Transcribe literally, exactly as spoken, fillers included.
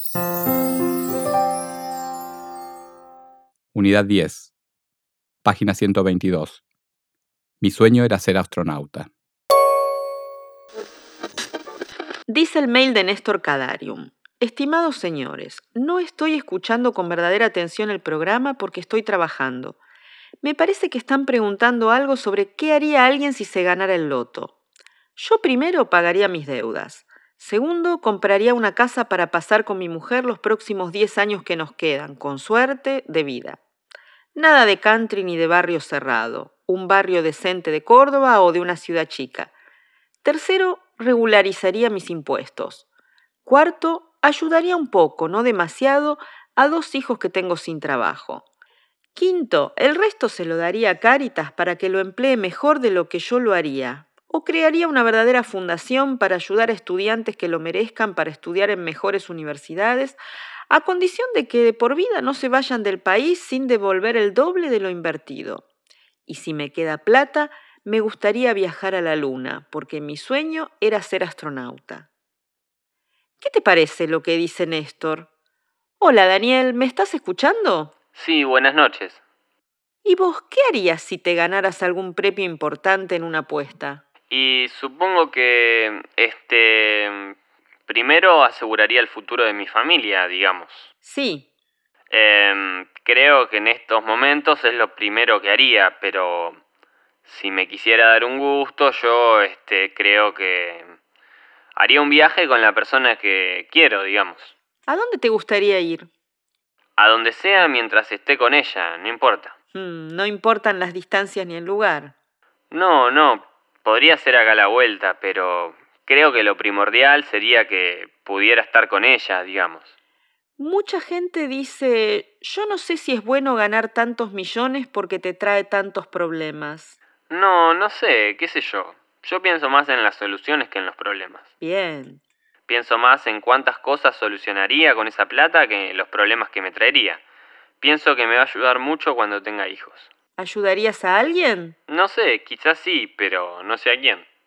Unidad diez, página ciento veintidós. Mi sueño era ser astronauta. Dice el mail de Néstor Cadarium. Estimados señores, no estoy escuchando con verdadera atención el programa porque estoy trabajando. Me parece que están preguntando algo sobre qué haría alguien si se ganara el loto. Yo primero pagaría mis deudas. Segundo, compraría una casa para pasar con mi mujer los próximos diez años que nos quedan, con suerte, de vida. Nada de country ni de barrio cerrado, un barrio decente de Córdoba o de una ciudad chica. Tercero, regularizaría mis impuestos. Cuarto, ayudaría un poco, no demasiado, a dos hijos que tengo sin trabajo. Quinto, el resto se lo daría a Cáritas para que lo emplee mejor de lo que yo lo haría. O crearía una verdadera fundación para ayudar a estudiantes que lo merezcan para estudiar en mejores universidades, a condición de que de por vida no se vayan del país sin devolver el doble de lo invertido. Y si me queda plata, me gustaría viajar a la luna, porque mi sueño era ser astronauta. ¿Qué te parece lo que dice Néstor? Hola, Daniel, ¿me estás escuchando? Sí, buenas noches. ¿Y vos qué harías si te ganaras algún premio importante en una apuesta? Y supongo que, este, primero aseguraría el futuro de mi familia, digamos. Sí. Eh, creo que en estos momentos es lo primero que haría, pero si me quisiera dar un gusto, yo, este, creo que haría un viaje con la persona que quiero, digamos. ¿A dónde te gustaría ir? A donde sea mientras esté con ella, no importa. Hmm, no importan las distancias ni el lugar. No, no, podría ser acá a la vuelta, pero creo que lo primordial sería que pudiera estar con ella, digamos. Mucha gente dice, yo no sé si es bueno ganar tantos millones porque te trae tantos problemas. No, no sé, qué sé yo. Yo pienso más en las soluciones que en los problemas. Bien. Pienso más en cuántas cosas solucionaría con esa plata que en los problemas que me traería. Pienso que me va a ayudar mucho cuando tenga hijos. ¿Ayudarías a alguien? No sé, quizás sí, pero no sé a quién.